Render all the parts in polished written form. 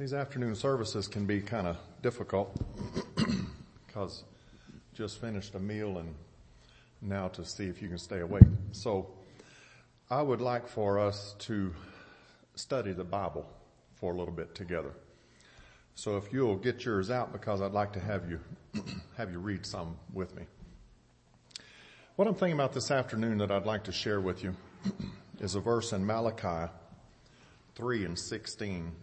These afternoon services can be kind of difficult because just finished a meal and now to see if you can stay awake. So I would like for us to study the Bible for a little bit together. So if you'll get yours out, because I'd like to have you read some with me. What I'm thinking about this afternoon that I'd like to share with you is a verse in Malachi 3:16.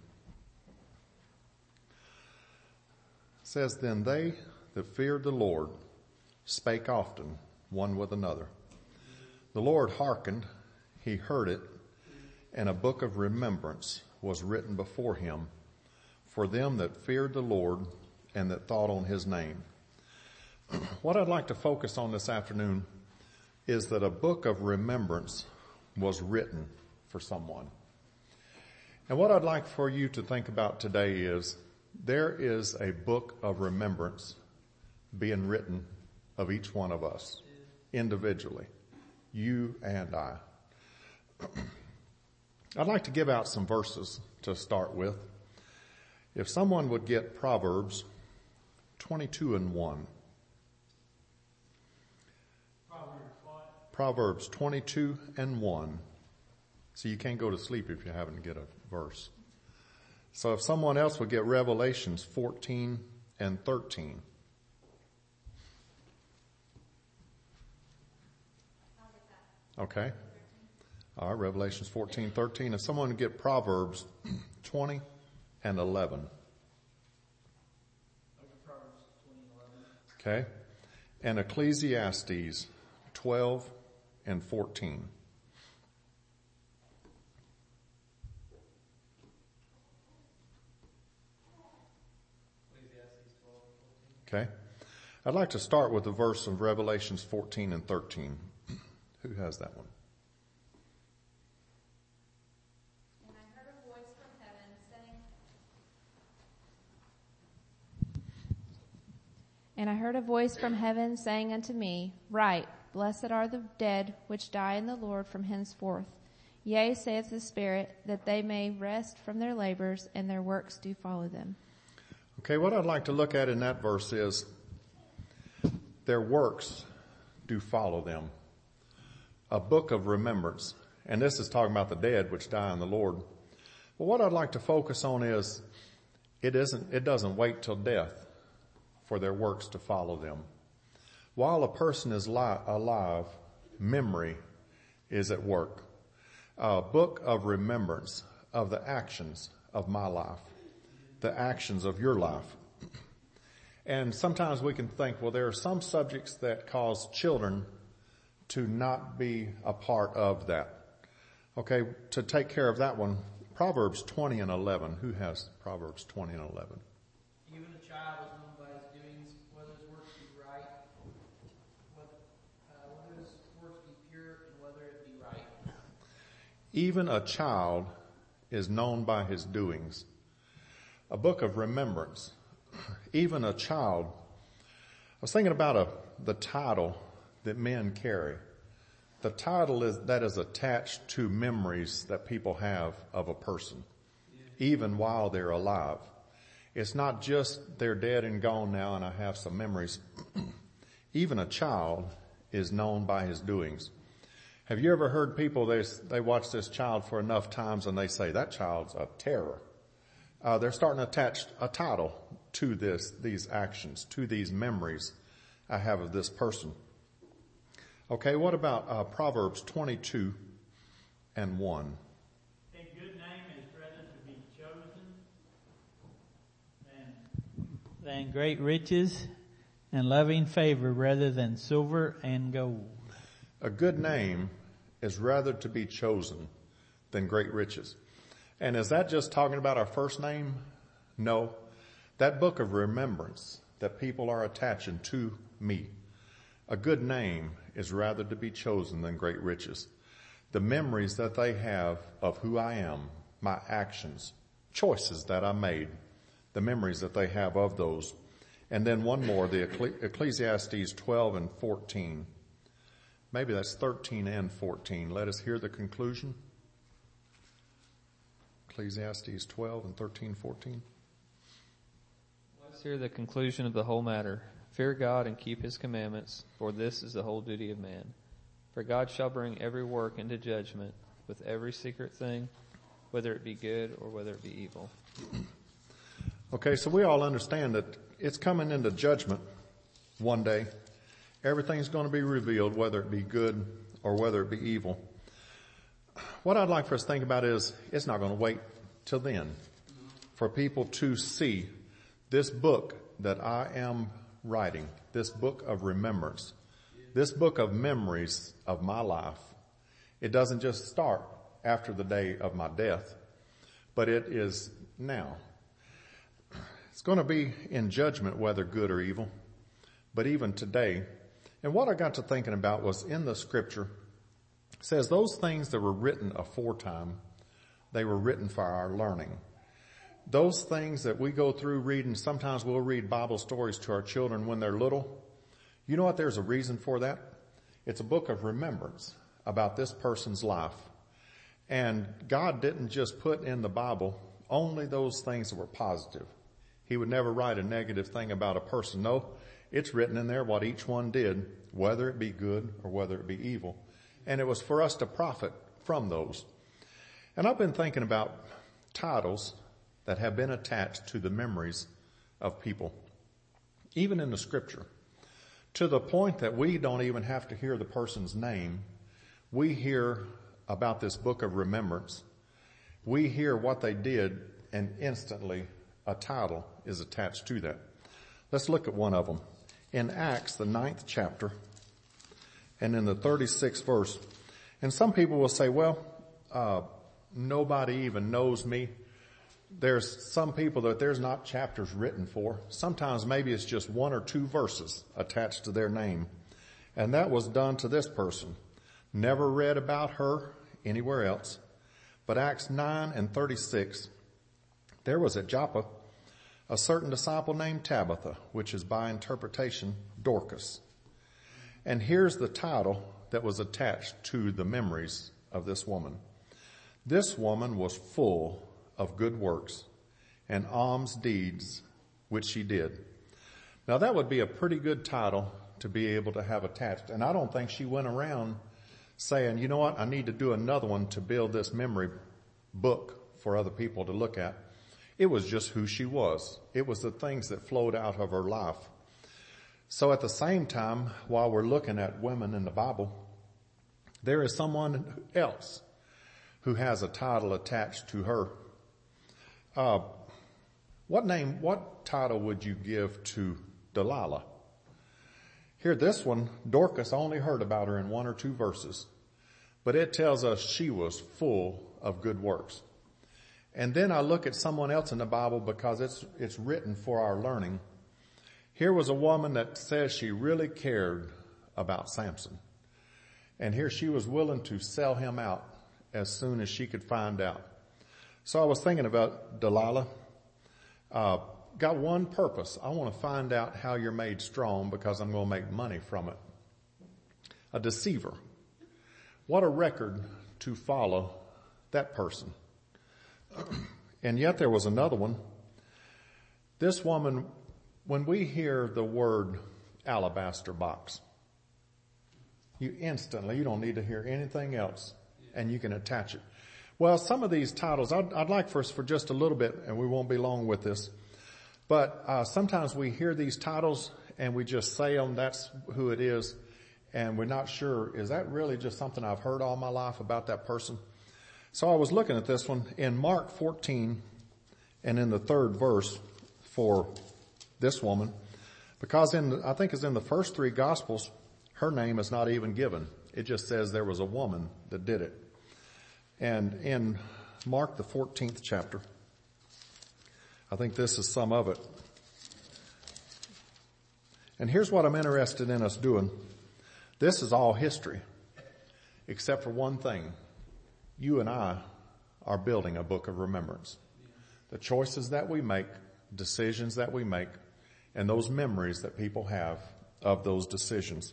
It says, "Then they that feared the Lord spake often one with another. The Lord hearkened, he heard it, and a book of remembrance was written before him for them that feared the Lord and that thought on his name." What I'd like to focus on this afternoon is that a book of remembrance was written for someone. And what I'd like for you to think about today is there is a book of remembrance being written of each one of us individually, you and I. I'd like to give out some verses to start with. If someone would get Proverbs 22:1. Proverbs 22:1. So you can't go to sleep if you haven't get a verse. So if someone else would get Revelations 14:13. Okay. All right, Revelations 14:13. If someone would get Proverbs 20:11. Okay. And Ecclesiastes 12:14. Okay. I'd like to start with the verse of Revelations 14:13. Who has that one? And I heard a voice from heaven saying unto me, Write, Blessed are the dead which die in the Lord from henceforth. Yea, saith the Spirit, that they may rest from their labors, and their works do follow them. Okay, what I'd like to look at in that verse is their works do follow them. A book of remembrance. And this is talking about the dead which die in the Lord. But what I'd like to focus on is it doesn't wait till death for their works to follow them. While a person is alive, memory is at work. A book of remembrance of the actions of my life, the actions of your life. And sometimes we can think, well, there are some subjects that cause children to not be a part of that. Okay, to take care of that one, Proverbs 20:11. Who has Proverbs 20:11? Even a child is known by his doings, whether his works be right, whether his works be pure, and whether it be right. Even a child is known by his doings. A book of remembrance. Even a child. I was thinking about the title that men carry. The title that is attached to memories that people have of a person, even while they're alive. It's not just they're dead and gone now and I have some memories. Even a child is known by his doings. Have you ever heard people, they watch this child for enough times and they say, that child's a terror. They're starting to attach a title to these actions, to these memories I have of this person. Okay, what about Proverbs 22:1? A good name is rather to be chosen than great riches, and loving favor rather than silver and gold. A good name is rather to be chosen than great riches. And is that just talking about our first name? No. That book of remembrance that people are attaching to me. A good name is rather to be chosen than great riches. The memories that they have of who I am, my actions, choices that I made, the memories that they have of those. And then one more, the Ecclesiastes 12:14. Maybe that's 13 and 14. Let us hear the conclusion. Ecclesiastes 12 and 13, 14. Let's hear the conclusion of the whole matter. Fear God and keep his commandments, for this is the whole duty of man. For God shall bring every work into judgment with every secret thing, whether it be good or whether it be evil. Okay, so we all understand that it's coming into judgment one day. Everything's going to be revealed, whether it be good or whether it be evil. What I'd like for us to think about is it's not going to wait till then for people to see this book that I am writing, this book of remembrance, this book of memories of my life. It doesn't just start after the day of my death, but it is now. It's going to be in judgment, whether good or evil, but even today. And what I got to thinking about was in the scripture, it says those things that were written aforetime, they were written for our learning. Those things that we go through reading, sometimes we'll read Bible stories to our children when they're little. You know what? There's a reason for that. It's a book of remembrance about this person's life. And God didn't just put in the Bible only those things that were positive. He would never write a negative thing about a person. No, it's written in there what each one did, whether it be good or whether it be evil. And it was for us to profit from those. And I've been thinking about titles that have been attached to the memories of people, even in the scripture, to the point that we don't even have to hear the person's name. We hear about this book of remembrance. We hear what they did, and instantly a title is attached to that. Let's look at one of them. In Acts, the 9th chapter, and in the 36th verse. And some people will say, well, nobody even knows me. There's some people that there's not chapters written for. Sometimes maybe it's just 1 or 2 verses attached to their name. And that was done to this person. Never read about her anywhere else. But Acts 9 and 36, there was at Joppa a certain disciple named Tabitha, which is by interpretation Dorcas. And here's the title that was attached to the memories of this woman. This woman was full of good works and alms deeds which she did. Now that would be a pretty good title to be able to have attached. And I don't think she went around saying, you know what, I need to do another one to build this memory book for other people to look at. It was just who she was. It was the things that flowed out of her life. So at the same time, while we're looking at women in the Bible, there is someone else who has a title attached to her. What title would you give to Delilah? Here, this one, Dorcas only heard about her in 1 or 2 verses, but it tells us she was full of good works. And then I look at someone else in the Bible because it's written for our learning. Here was a woman that says she really cared about Samson. And here she was willing to sell him out as soon as she could find out. So I was thinking about Delilah. Got one purpose. I want to find out how you're made strong because I'm going to make money from it. A deceiver. What a record to follow that person. And yet there was another one. This woman, when we hear the word alabaster box, you don't need to hear anything else, and you can attach it. Well, some of these titles, I'd like for us for just a little bit, and we won't be long with this, but sometimes we hear these titles and we just say them, that's who it is, and we're not sure, is that really just something I've heard all my life about that person? So I was looking at this one in Mark 14 and in the 3rd verse for this woman, because I think it's in the first 3 Gospels, her name is not even given. It just says there was a woman that did it. And in Mark, the 14th chapter, I think this is some of it. And here's what I'm interested in us doing. This is all history, except for one thing. You and I are building a book of remembrance. The choices that we make, decisions that we make, and those memories that people have of those decisions.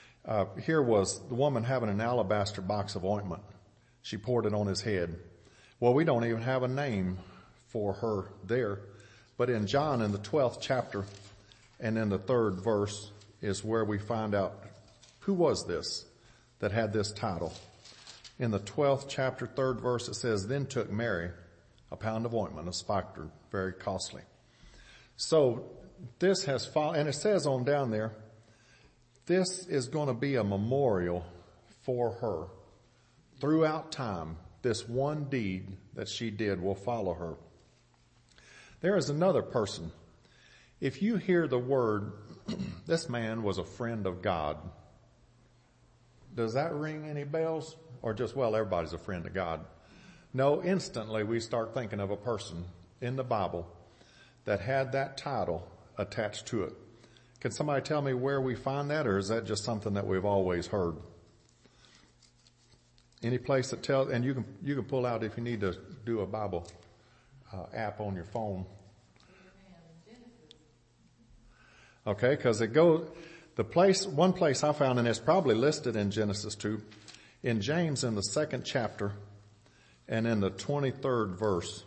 Here was the woman having an alabaster box of ointment. She poured it on his head. Well, we don't even have a name for her there. But in John, in the 12th chapter and in the 3rd verse is where we find out who was this that had this title. In the 12th chapter, 3rd verse, it says, then took Mary a pound of ointment, a spikenard, very costly. So this has followed, and it says on down there, this is going to be a memorial for her. Throughout time, this one deed that she did will follow her. There is another person. If you hear the word, this man was a friend of God, does that ring any bells? Or just, well, everybody's a friend of God? No, instantly we start thinking of a person in the Bible that had that title attached to it. Can somebody tell me where we find that, or is that just something that we've always heard? Any place that tells, and you can pull out if you need to do a Bible app on your phone. Okay, because it goes, one place I found, and it's probably listed in Genesis 2, in James in the 2nd chapter and in the 23rd verse.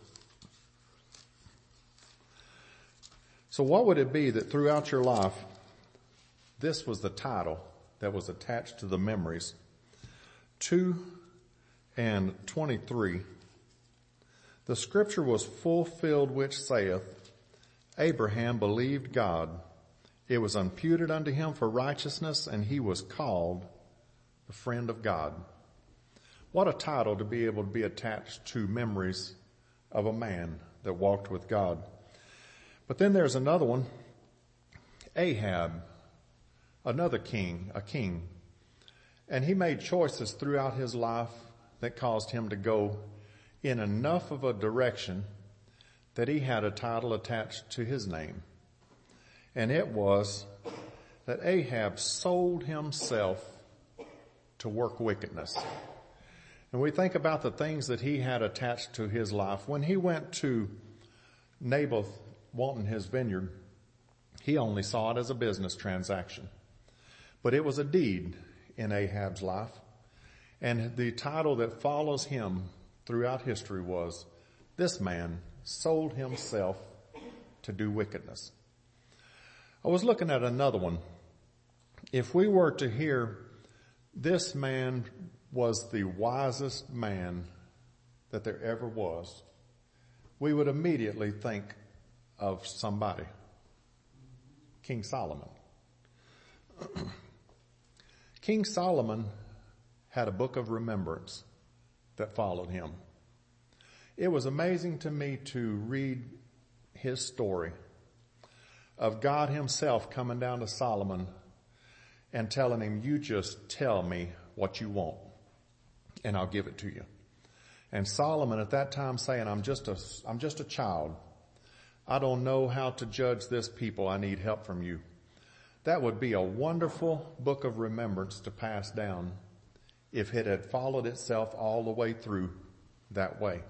So what would it be that throughout your life, this was the title that was attached to the memories? 2 and 23. The scripture was fulfilled which saith, Abraham believed God. It was imputed unto him for righteousness, and he was called the friend of God. What a title to be able to be attached to memories of a man that walked with God. But then there's another one, Ahab, another king, a king. And he made choices throughout his life that caused him to go in enough of a direction that he had a title attached to his name. And it was that Ahab sold himself to work wickedness. And we think about the things that he had attached to his life. When he went to Naboth wanting his vineyard, he only saw it as a business transaction. But it was a deed in Ahab's life. And the title that follows him throughout history was, this man sold himself to do wickedness. I was looking at another one. If we were to hear this man was the wisest man that there ever was, we would immediately think of somebody. King Solomon. King Solomon had a book of remembrance that followed him. It was amazing to me to read his story of God himself coming down to Solomon and telling him, you just tell me what you want and I'll give it to you. And Solomon at that time saying, I'm just a child. I don't know how to judge this people. I need help from you. That would be a wonderful book of remembrance to pass down if it had followed itself all the way through that way.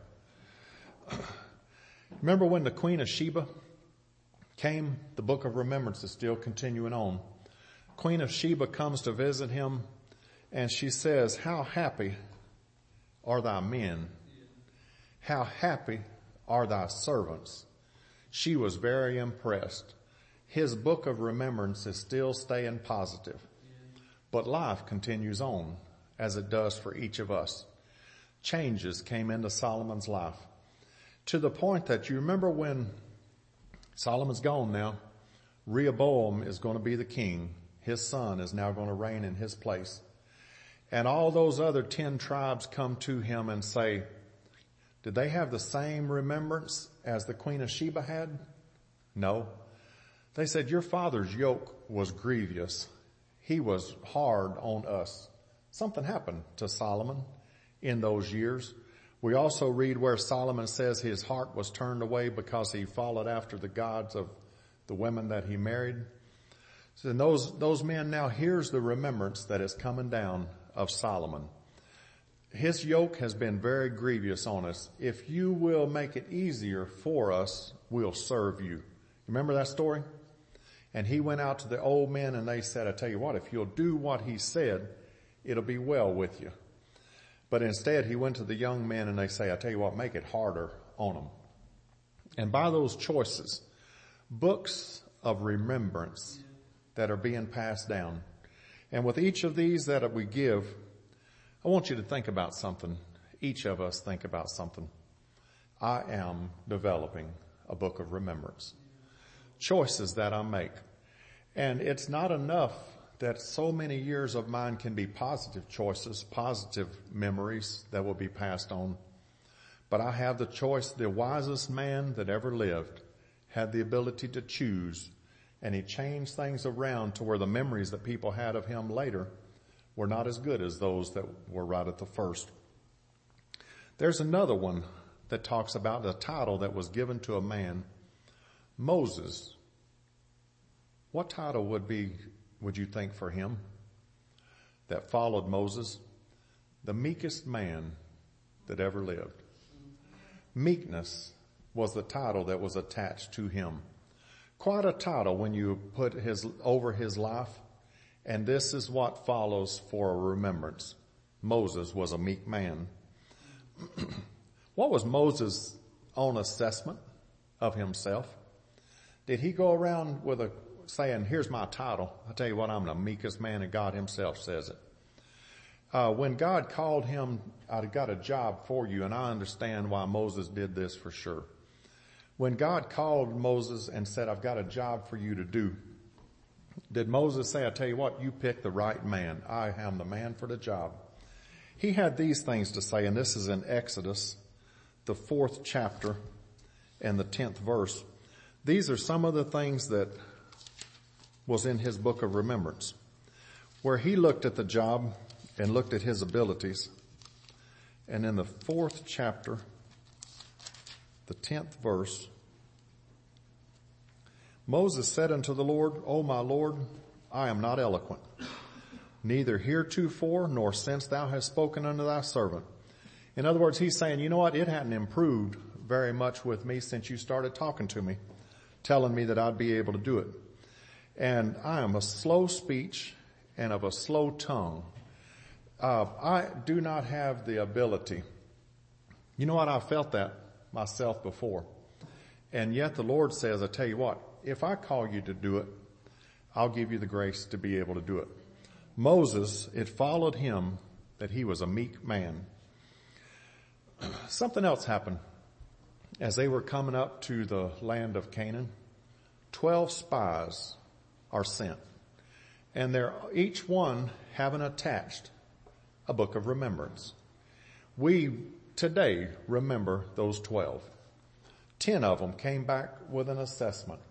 Remember when the Queen of Sheba came? The book of remembrance is still continuing on. Queen of Sheba comes to visit him and she says, how happy are thy men? How happy are thy servants? She was very impressed. His book of remembrance is still staying positive. But life continues on as it does for each of us. Changes came into Solomon's life to the point that you remember when Solomon's gone now, Rehoboam is going to be the king. His son is now going to reign in his place. And all those other 10 tribes come to him and say, did they have the same remembrance as the Queen of Sheba had? No. They said, your father's yoke was grievous. He was hard on us. Something happened to Solomon in those years. We also read where Solomon says his heart was turned away because he followed after the gods of the women that he married. So those men now, here's the remembrance that is coming down of Solomon. His yoke has been very grievous on us. If you will make it easier for us, we'll serve you. Remember that story? And he went out to the old men and they said, I tell you what, if you'll do what he said, it'll be well with you. But instead, he went to the young men and they say, I tell you what, make it harder on them. And by those choices, books of remembrance that are being passed down. And with each of these that we give, I want you to think about something. Each of us think about something. I am developing a book of remembrance. Choices that I make. And it's not enough that so many years of mine can be positive choices, positive memories that will be passed on. But I have the choice. The wisest man that ever lived had the ability to choose, and he changed things around to where the memories that people had of him later were not as good as those that were right at the first. There's another one that talks about the title that was given to a man, Moses. What title would you think for him that followed Moses? The meekest man that ever lived. Meekness was the title that was attached to him. Quite a title when you put over his life. And this is what follows for a remembrance. Moses was a meek man. What was Moses' own assessment of himself? Did he go around with saying, here's my title. I tell you what, I'm the meekest man, and God himself says it. When God called him, I've got a job for you, and I understand why Moses did this for sure. When God called Moses and said, I've got a job for you to do, did Moses say, I tell you what, you picked the right man. I am the man for the job. He had these things to say, and this is in Exodus, the 4th chapter and the 10th verse. These are some of the things that was in his book of remembrance, where he looked at the job and looked at his abilities. And in the 4th chapter, the 10th verse, Moses said unto the Lord, O my Lord, I am not eloquent, neither heretofore nor since thou hast spoken unto thy servant. In other words, he's saying, you know what, it hadn't improved very much with me since you started talking to me, telling me that I'd be able to do it. And I am a slow speech and of a slow tongue. I do not have the ability. You know what, I felt that myself before. And yet the Lord says, I tell you what, if I call you to do it, I'll give you the grace to be able to do it. Moses, it followed him that he was a meek man. Something else happened. As they were coming up to the land of Canaan, 12 spies are sent. And they're each one having attached a book of remembrance. We today remember those 12. 10 of them came back with an assessment.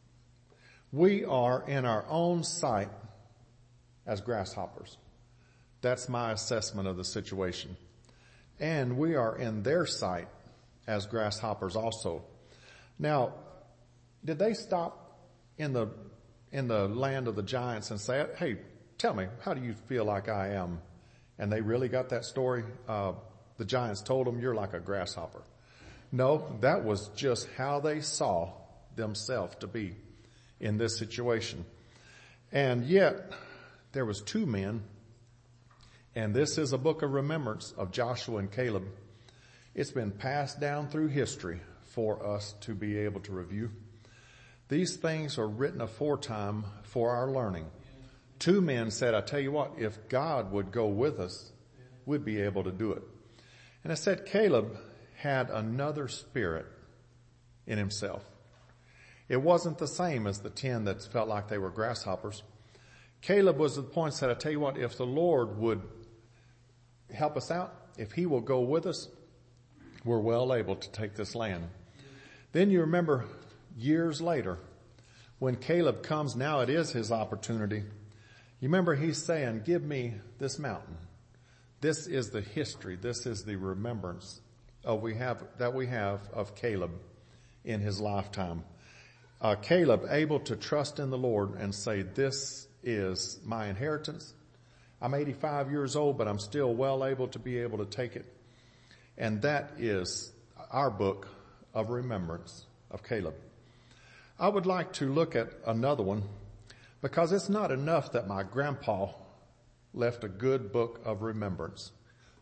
We are in our own sight as grasshoppers. That's my assessment of the situation. And we are in their sight as grasshoppers also. Now, did they stop in the land of the giants and say, hey, tell me, how do you feel like I am? And they really got that story. The giants told them, you're like a grasshopper. No, that was just how they saw themselves to be in this situation. And yet, there was 2 men, and this is a book of remembrance of Joshua and Caleb. It's been passed down through history for us to be able to review. These things are written aforetime for our learning. 2 men said, I tell you what, if God would go with us, we'd be able to do it. And I said Caleb had another spirit in himself. It wasn't the same as the 10 that felt like they were grasshoppers. Caleb was at the point that said, I tell you what, if the Lord would help us out, if he will go with us, we're well able to take this land. Then you remember years later, when Caleb comes, now it is his opportunity. You remember he's saying, give me this mountain. This is the history. This is the remembrance we have of Caleb in his lifetime. Caleb able to trust in the Lord and say, this is my inheritance. I'm 85 years old, but I'm still well able to be able to take it. And that is our book of remembrance of Caleb. I would like to look at another one, because it's not enough that my grandpa left a good book of remembrance.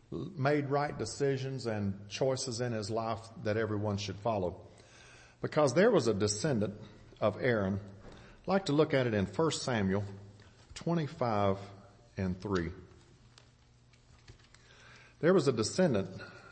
made right decisions and choices in his life that everyone should follow. Because there was a descendant of Aaron. I'd like to look at it in 1 Samuel 25 and 3. There was a descendant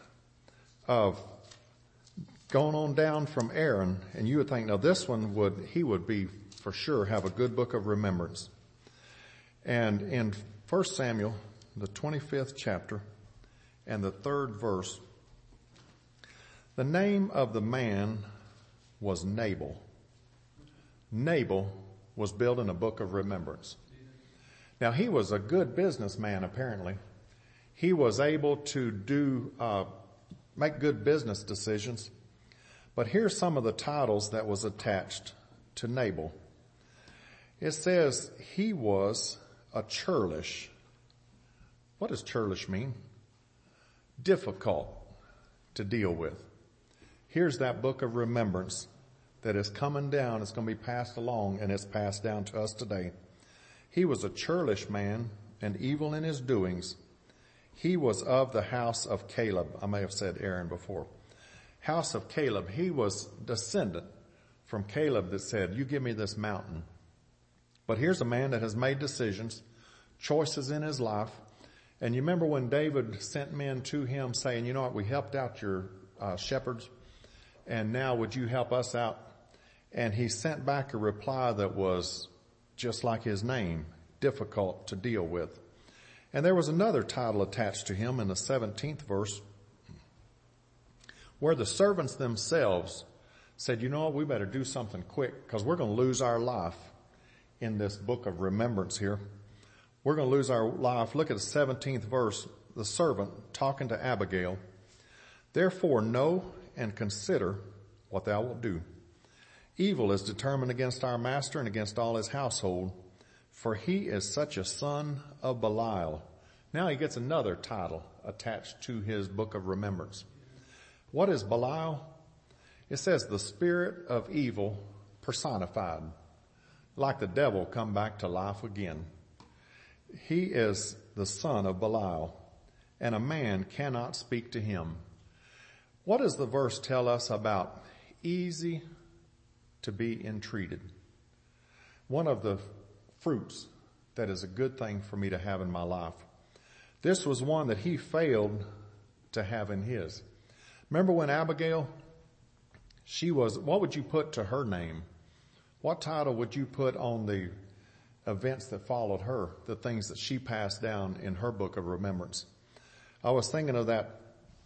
of going on down from Aaron, and you would think, now this one he would be for sure have a good book of remembrance. And in 1 Samuel, the 25th chapter and the 3rd verse, the name of the man was Nabal. Nabal was building a book of remembrance. Now he was a good businessman apparently. He was able to make good business decisions. But here's some of the titles that was attached to Nabal. It says he was a churlish. What does churlish mean? Difficult to deal with. Here's that book of remembrance that is coming down. It's going to be passed along, and it's passed down to us today. He was a churlish man and evil in his doings. He was of the house of Caleb. I may have said Aaron before. House of Caleb. He was descendant from Caleb that said, you give me this mountain. But here's a man that has made decisions, choices in his life. And you remember when David sent men to him saying, you know what, we helped out your shepherds, and now would you help us out? And he sent back a reply that was just like his name, difficult to deal with. And there was another title attached to him in the 17th verse, where the servants themselves said, you know what, we better do something quick because we're going to lose our life in this book of remembrance here. We're going to lose our life. Look at the 17th verse, the servant talking to Abigail. Therefore know and consider what thou wilt do. Evil is determined against our master and against all his household, for he is such a son of Belial. Now he gets another title attached to his book of remembrance. What is Belial? It says the spirit of evil personified, like the devil come back to life again. He is the son of Belial, and a man cannot speak to him. What does the verse tell us about easy to be entreated? One of the fruits that is a good thing for me to have in my life. This was one that he failed to have in his. Remember when Abigail, what would you put to her name? What title would you put on the events that followed her, the things that she passed down in her book of remembrance? I was thinking of that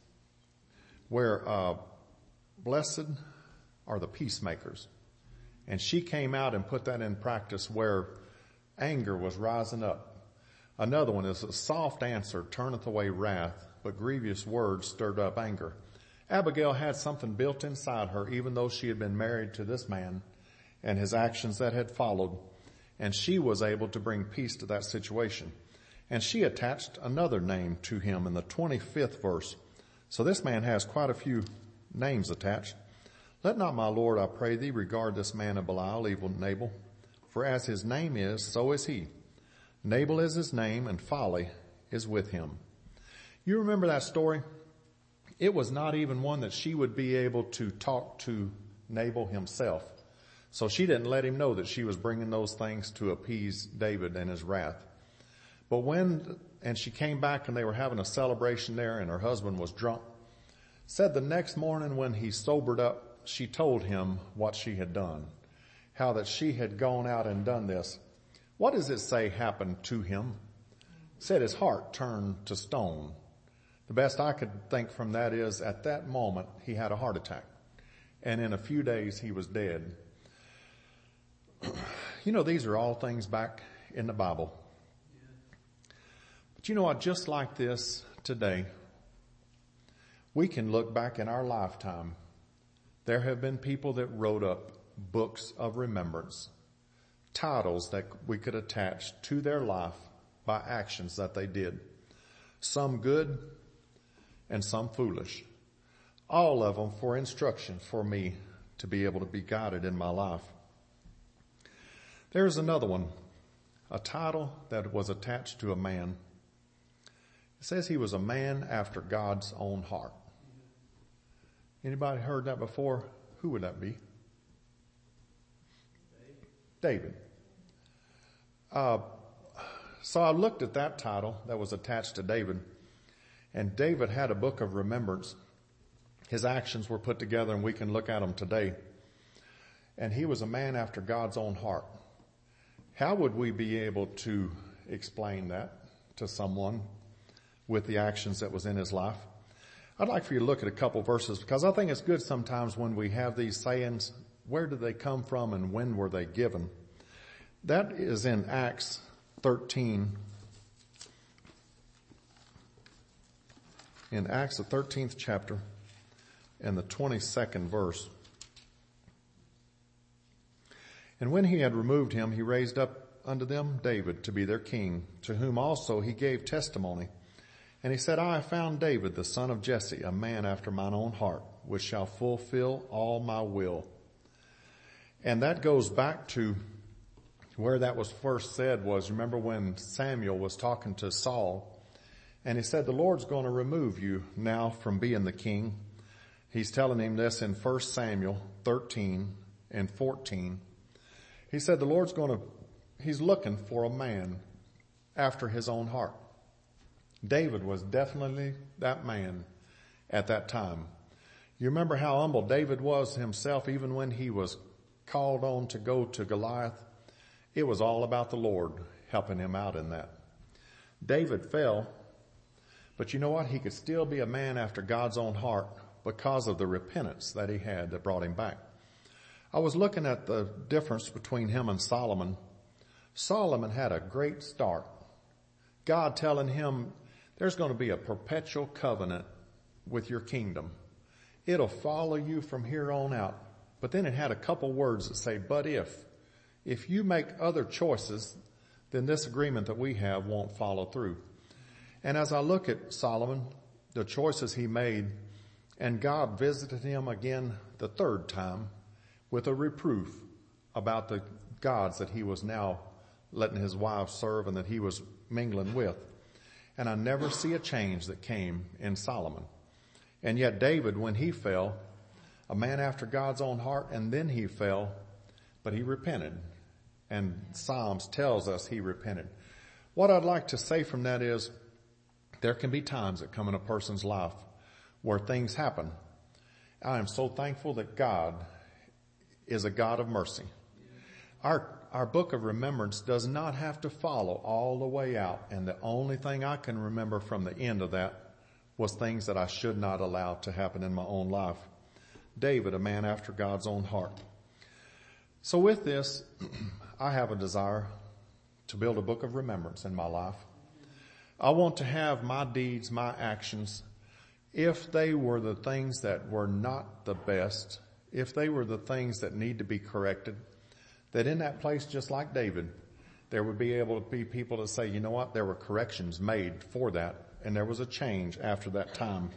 where blessed are the peacemakers. And she came out and put that in practice where anger was rising up. Another one is a soft answer turneth away wrath, but grievous words stirred up anger. Abigail had something built inside her, even though she had been married to this man and his actions that had followed. And she was able to bring peace to that situation. And she attached another name to him in the 25th verse. So this man has quite a few names attached. Let not my Lord, I pray thee, regard this man of Belial, evil Nabal. For as his name is, so is he. Nabal is his name, and folly is with him. You remember that story? It was not even one that she would be able to talk to Nabal himself. So she didn't let him know that she was bringing those things to appease David and his wrath. But and she came back and they were having a celebration there and her husband was drunk. Said the next morning when he sobered up, she told him what she had done. How that she had gone out and done this. What does it say happened to him? It said his heart turned to stone. The best I could think from that is at that moment he had a heart attack. And in a few days he was dead. You know, these are all things back in the Bible. But you know what? Just like this today, we can look back in our lifetime. There have been people that wrote up books of remembrance, titles that we could attach to their life by actions that they did. Some good and some foolish. All of them for instruction for me to be able to be guided in my life. There's another one, a title that was attached to a man. It says he was a man after God's own heart. Anybody heard that before? Who would that be? David. So I looked at that title that was attached to David, and David had a book of remembrance. His actions were put together, and we can look at them today. And he was a man after God's own heart. How would we be able to explain that to someone with the actions that was in his life? I'd like for you to look at a couple verses, because I think it's good sometimes when we have these sayings, where did they come from and when were they given? That is in Acts 13. In Acts, the 13th chapter and the 22nd verse. And when he had removed him, he raised up unto them David to be their king, to whom also he gave testimony. And he said, I have found David, the son of Jesse, a man after mine own heart, which shall fulfill all my will. And that goes back to where that was first said was, remember when Samuel was talking to Saul, and he said, the Lord's going to remove you now from being the king. He's telling him this in 1 Samuel 13 and 14. He said, he's looking for a man after his own heart. David was definitely that man at that time. You remember how humble David was himself, even when he was called on to go to Goliath? It was all about the Lord helping him out in that. David fell, but you know what? He could still be a man after God's own heart because of the repentance that he had that brought him back. I was looking at the difference between him and Solomon. Solomon had a great start. God telling him, there's going to be a perpetual covenant with your kingdom. It'll follow you from here on out. But then it had a couple words that say, but if you make other choices, then this agreement that we have won't follow through. And as I look at Solomon, the choices he made, and God visited him again the third time with a reproof about the gods that he was now letting his wife serve and that he was mingling with. And I never see a change that came in Solomon. And yet David, when he fell, a man after God's own heart, and then he fell, but he repented. And Psalms tells us he repented. What I'd like to say from that is, there can be times that come in a person's life where things happen. I am so thankful that God is a God of mercy. Our book of remembrance does not have to follow all the way out. And the only thing I can remember from the end of that was things that I should not allow to happen in my own life. David, a man after God's own heart. So with this, I have a desire to build a book of remembrance in my life. I want to have my deeds, my actions, if they were the things that were not the best, if they were the things that need to be corrected, that in that place, just like David, there would be able to be people to say, you know what, there were corrections made for that, and there was a change after that time.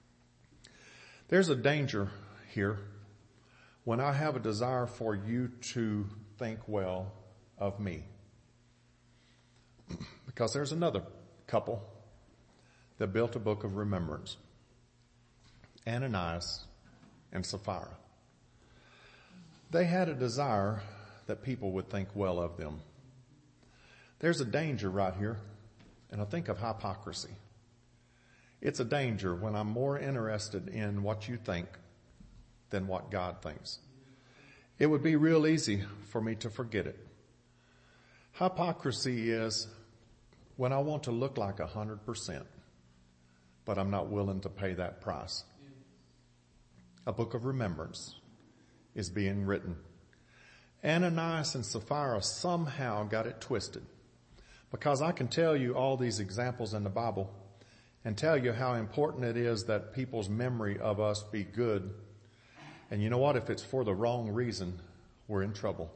There's a danger here when I have a desire for you to think well of me. Because there's another couple that built a book of remembrance. Ananias and Sapphira. They had a desire that people would think well of them. There's a danger right here, and I think of hypocrisy. It's a danger when I'm more interested in what you think than what God thinks. It would be real easy for me to forget it. Hypocrisy is when I want to look like 100%, but I'm not willing to pay that price. A book of remembrance is being written. Ananias and Sapphira somehow got it twisted, because I can tell you all these examples in the Bible and tell you how important it is that people's memory of us be good. And you know what? If it's for the wrong reason, we're in trouble.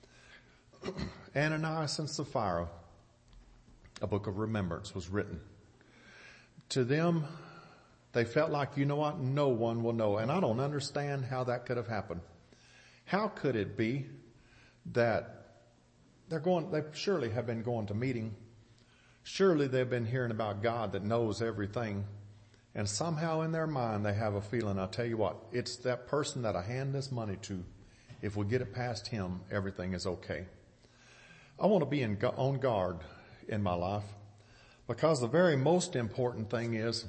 Ananias and Sapphira, a book of remembrance was written. To them, they felt like, you know what? No one will know. And I don't understand how that could have happened. How could it be that they surely have been going to meeting Surely they've been hearing about God that knows everything. And somehow in their mind they have a feeling, I'll tell you what, it's that person that I hand this money to. If we get it past him, everything is okay. I want to be on guard in my life, because the very most important thing is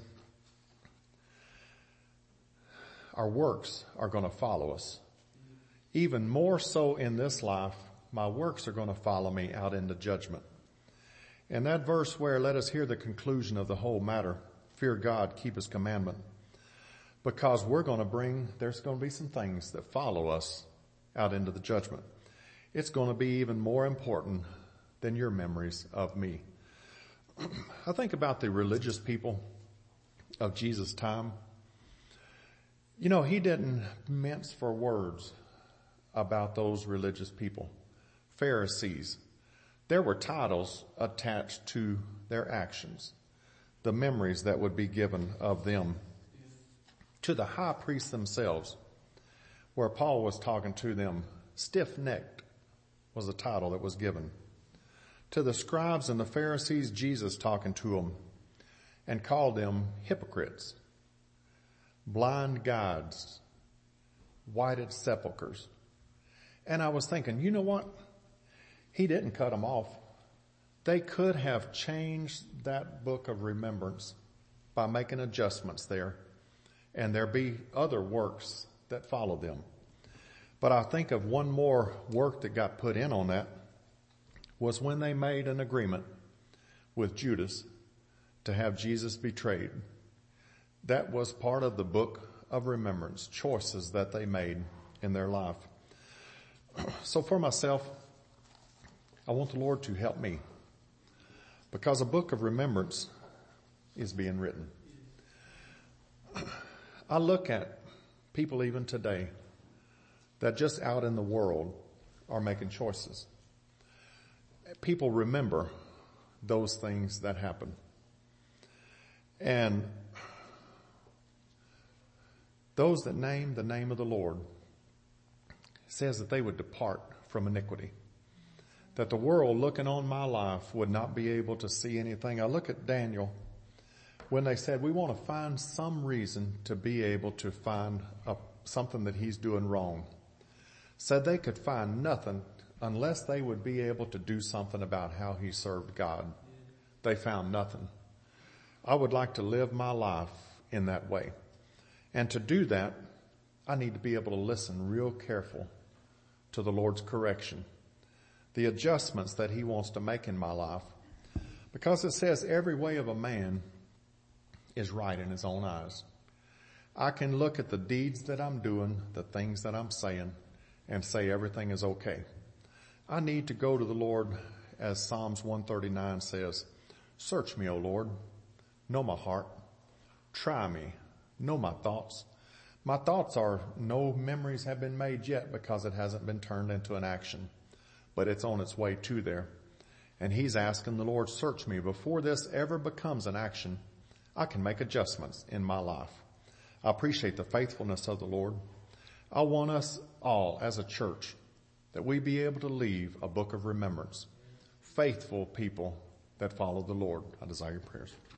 our works are going to follow us. Even more so in this life, my works are going to follow me out into judgment. And that verse where, let us hear the conclusion of the whole matter, fear God, keep his commandment, because there's going to be some things that follow us out into the judgment. It's going to be even more important than your memories of me. I think about the religious people of Jesus' time. You know, he didn't mince for words about those religious people. Pharisees. There were titles attached to their actions, the memories that would be given of them. To the high priests themselves, where Paul was talking to them, stiff-necked was the title that was given. To the scribes and the Pharisees, Jesus talking to them and called them hypocrites, blind guides, whited sepulchres. And I was thinking, you know what? He didn't cut them off. They could have changed that book of remembrance by making adjustments there, and there be other works that follow them. But I think of one more work that got put in on that was when they made an agreement with Judas to have Jesus betrayed. That was part of the book of remembrance, choices that they made in their life. So for myself, I want the Lord to help me, because a book of remembrance is being written. I look at people even today that just out in the world are making choices. People remember those things that happen. And those that name the name of the Lord says that they would depart from iniquity. That the world looking on my life would not be able to see anything. I look at Daniel when they said, we want to find some reason to be able to find something that he's doing wrong. Said they could find nothing unless they would be able to do something about how he served God. They found nothing. I would like to live my life in that way. And to do that, I need to be able to listen real careful to the Lord's correction, the adjustments that he wants to make in my life. Because it says every way of a man is right in his own eyes. I can look at the deeds that I'm doing, the things that I'm saying, and say everything is okay. I need to go to the Lord, as Psalms 139 says, search me, O Lord, know my heart, try me, know my thoughts. My thoughts are no memories have been made yet because it hasn't been turned into an action, but it's on its way to there. And he's asking the Lord, search me. Before this ever becomes an action, I can make adjustments in my life. I appreciate the faithfulness of the Lord. I want us all as a church that we be able to leave a book of remembrance. Faithful people that follow the Lord. I desire your prayers.